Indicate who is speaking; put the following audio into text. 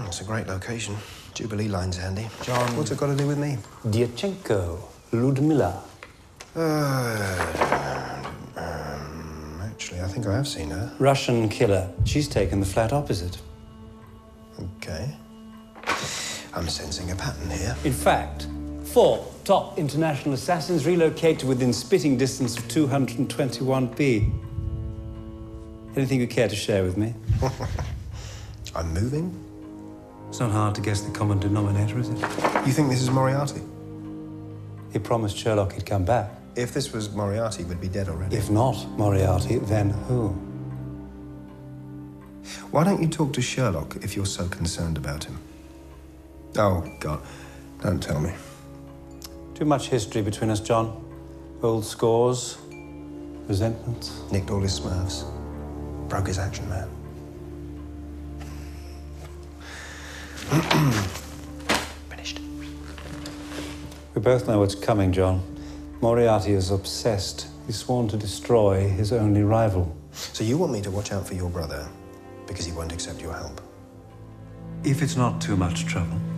Speaker 1: It's a great location. Jubilee line's handy.
Speaker 2: John...
Speaker 1: What's it got to do with me?
Speaker 2: Dyachenko, Ludmilla.
Speaker 1: Actually, I think I have seen her.
Speaker 2: Russian killer. She's taken the flat opposite.
Speaker 1: Okay. I'm sensing a pattern here.
Speaker 2: In fact, 4 top international assassins relocate to within spitting distance of 221B. Anything you care to share with me?
Speaker 1: I'm moving?
Speaker 2: It's not hard to guess the common denominator, is it?
Speaker 1: You think this is Moriarty?
Speaker 2: He promised Sherlock he'd come back.
Speaker 1: If this was Moriarty, we'd be dead already.
Speaker 2: If not Moriarty, then who?
Speaker 1: Why don't you talk to Sherlock if you're so concerned about him? Oh, God. Don't tell me.
Speaker 2: Too much history between us, John. Old scores, resentments.
Speaker 1: Nicked all his smurfs. Broke his action man. Finished.
Speaker 2: We both know what's coming, John. Moriarty is obsessed. He's sworn to destroy his only rival.
Speaker 1: So you want me to watch out for your brother because he won't accept your help?
Speaker 2: If it's not too much trouble.